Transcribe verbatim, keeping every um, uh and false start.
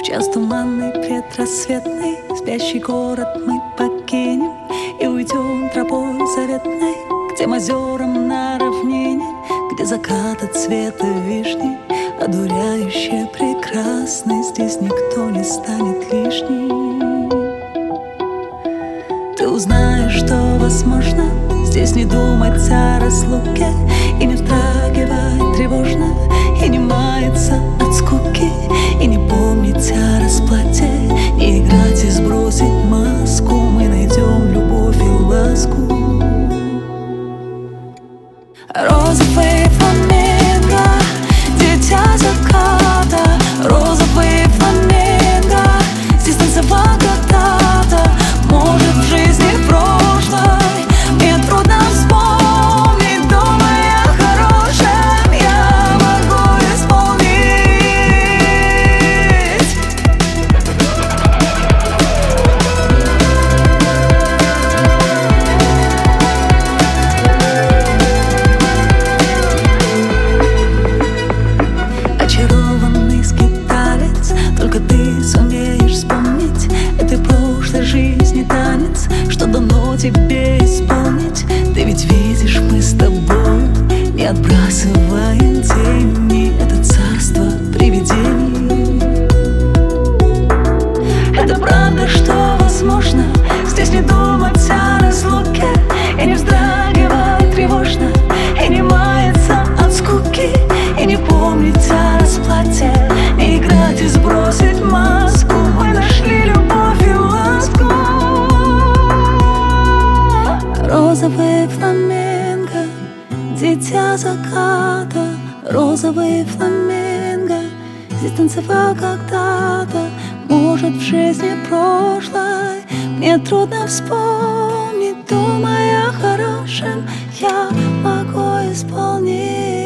Час туманный, предрассветный, спящий город мы покинем и уйдем тропой заветной к тем озерам на равнине, где закаты цвета вишни, одуряюще прекрасны. Здесь никто не станет лишним. Ты узнаешь, что возможно здесь не думать о разлуке и не вздрагивать тревожно, и не маяться от скуки, и не помнить о расплате, не играть и сбросить маску. Мы найдем любовь и ласку. Розовый фламинго, дитя заката. Розовый фламинго, здесь танцевал когда-то. Может, в жизни прошлой мне трудно вспомнить, думая о хорошем я могу исполнить. Очарованный скиталец, только ты сумеешь вспомнить этой прошлой жизни танец, что дано тебе исполнить. Ты ведь видишь, мы с тобой не отбрасываем тени. Это царство привидений. Это правда, что возможно здесь не думать о разлуке и не вздрагивать тревожно, и не маяться от скуки, и не помнить о расплате, не играть и сбросить маску. Мы нашли любовь и ласку. Розовый фламинго, дитя заката. Розовый фламинго, здесь танцевал когда-то. Может, в жизни прошлой мне трудно вспомнить, думая о хорошем я могу исполнить.